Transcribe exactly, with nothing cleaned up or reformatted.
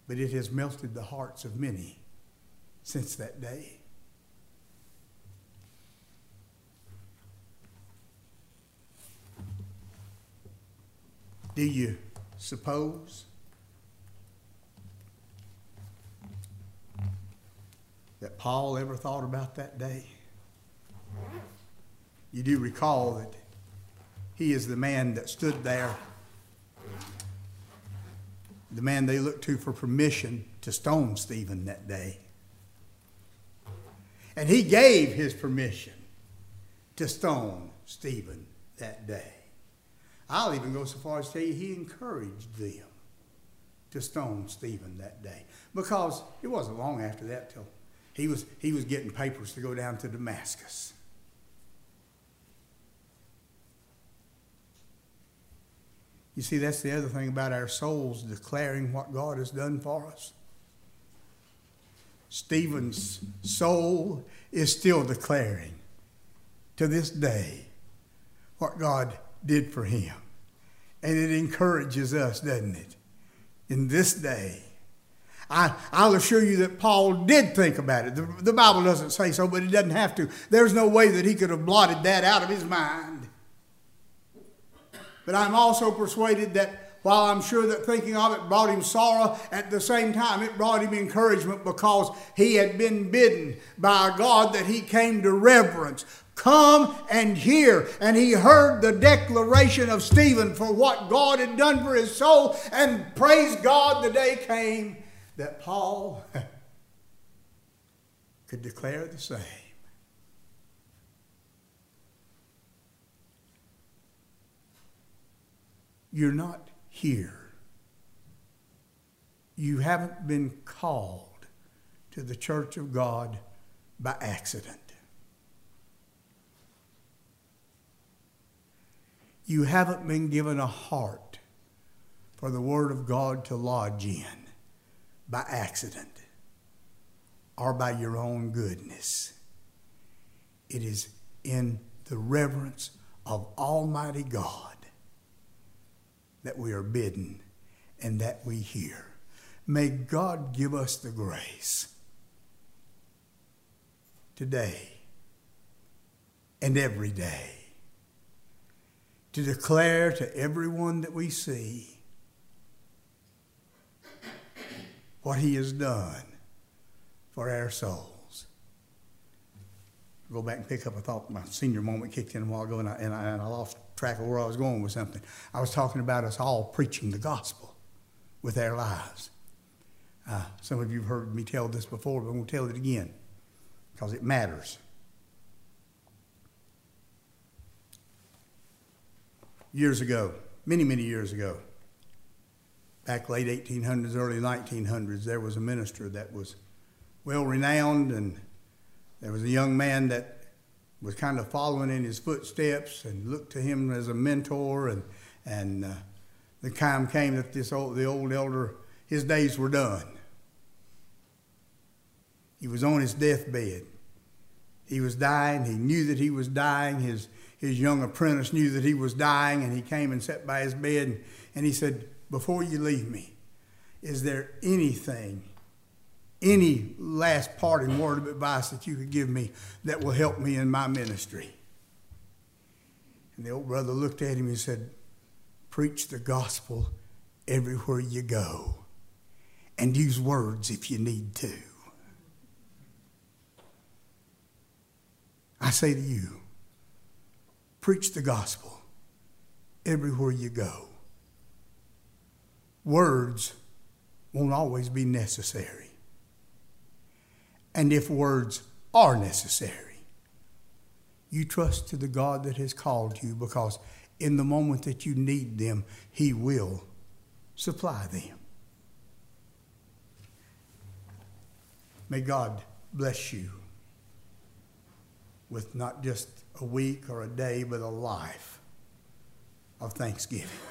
but it has melted the hearts of many since that day. Do you suppose that Paul ever thought about that day? You do recall that he is the man that stood there, the man they looked to for permission to stone Stephen that day. And he gave his permission to stone Stephen that day. I'll even go so far as to tell you he encouraged them to stone Stephen that day. Because it wasn't long after that till he was, he was getting papers to go down to Damascus. You see, that's the other thing about our souls declaring what God has done for us. Stephen's soul is still declaring to this day what God did for him. And it encourages us, doesn't it? In this day. I, I'll assure you that Paul did think about it. The, the Bible doesn't say so, but it doesn't have to. There's no way that he could have blotted that out of his mind. But I'm also persuaded that while I'm sure that thinking of it brought him sorrow, at the same time it brought him encouragement because he had been bidden by a God that he came to reverence. Come and hear. And he heard the declaration of Stephen for what God had done for his soul. And praise God, the day came that Paul could declare the same. You're not here. You haven't been called to the church of God by accident. You haven't been given a heart for the Word of God to lodge in by accident or by your own goodness. It is in the reverence of Almighty God that we are bidden and that we hear. May God give us the grace today and every day to declare to everyone that we see what he has done for our souls. I'll go back and pick up a thought. My senior moment kicked in a while ago, and I, and I, and I lost track of where I was going with something. I was talking about us all preaching the gospel with our lives. Uh, some of you have heard me tell this before, but I'm going to tell it again because it matters. Years ago, many, many years ago, back late eighteen hundreds, early nineteen hundreds, there was a minister that was well renowned, and there was a young man that was kind of following in his footsteps and looked to him as a mentor, and and uh, the time came that this old, the old elder, his days were done. He was on his deathbed. He was dying. He knew that he was dying. His his young apprentice knew that he was dying, and he came and sat by his bed, and, and he said, "Before you leave me, is there anything, any last parting word of advice that you could give me that will help me in my ministry?" And the old brother looked at him and said, "Preach the gospel everywhere you go, and use words if you need to." I say to you, preach the gospel everywhere you go. Words won't always be necessary. And if words are necessary, you trust to the God that has called you, because in the moment that you need them, he will supply them. May God bless you with not just a week or a day, but a life of thanksgiving.